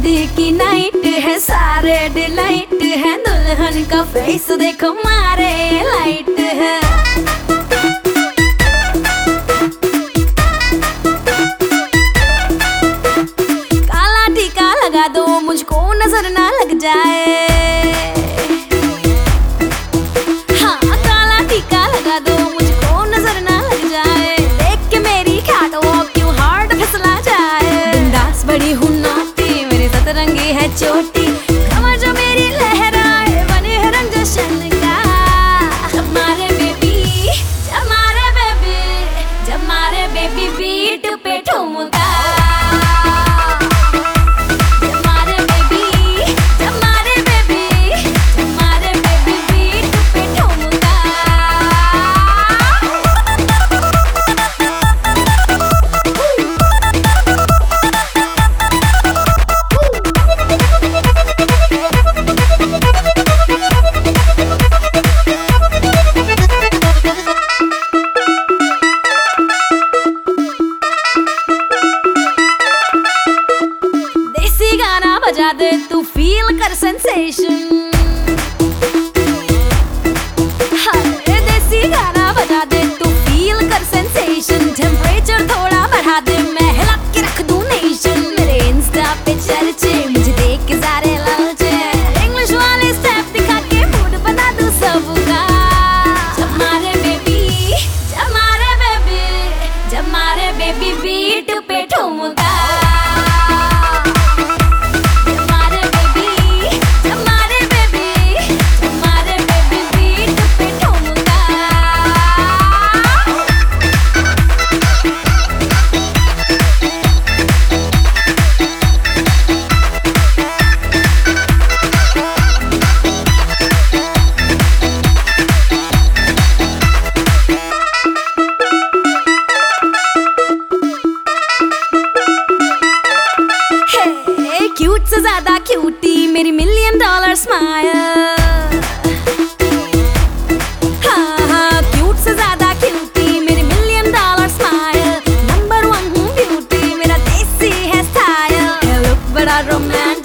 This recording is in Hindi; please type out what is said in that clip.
शादी की नाइट है, सारे डिलाइट है, दुल्हन का फेस देखो मारे लाइट है। काला टीका लगा दो मुझको नजर ना लग जाए, हाँ काला टीका लगा दो मुझको नजर ना लग जाए। देख के मेरी कैटवॉक क्यों हार्ट फिसला जाए। बिंदास बड़ी हूँ नौटी, मेरी सतरंगी है चोटी, कमर जो मेरी लहराए बने है रंग जशन का। जब मारे बेबी, जब मारे बेबी, जब मारे बेबी बीट पे ठुमका। गाना बजा दे तू फील कर सेंसेशन, हर देसी गाना बजा दे तू फील कर सेंसेशन। टेम्परेचर थोड़ा बढ़ा दे मैं हिला के रख दूं नेशन। मेरे इंस्टा पे चर्चे मुझे देख के सारे लालचे, इंग्लिश वाले स्टेप दिखा के मूड बना दूं सबका। जब मारे बेबी, जब मारे बेबी, जब मारे बेबी बीट पे ठुमका। क्यूट से ज्यादा क्यूटी मेरी $1,000,000 स्माइल, हाँ हाँ क्यूट से ज्यादा क्यूटी मेरी $1,000,000 स्माइल। नंबर 1 हूँ ब्यूटी, मेरा देसी है स्टाइल, लुक बड़ा रोमांटिक।